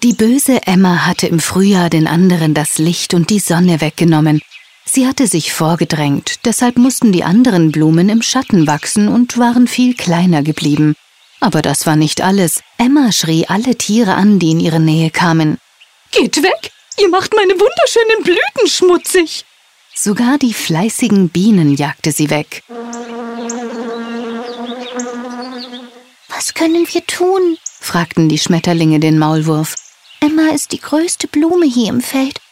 Die böse Emma hatte im Frühjahr den anderen das Licht und die Sonne weggenommen. Sie hatte sich vorgedrängt, deshalb mussten die anderen Blumen im Schatten wachsen und waren viel kleiner geblieben. Aber das war nicht alles. Emma schrie alle Tiere an, die in ihre Nähe kamen. »Geht weg! Ihr macht meine wunderschönen Blüten schmutzig!« Sogar die fleißigen Bienen jagte sie weg. »Was können wir tun?« fragten die Schmetterlinge den Maulwurf. »Emma ist die größte Blume hier im Feld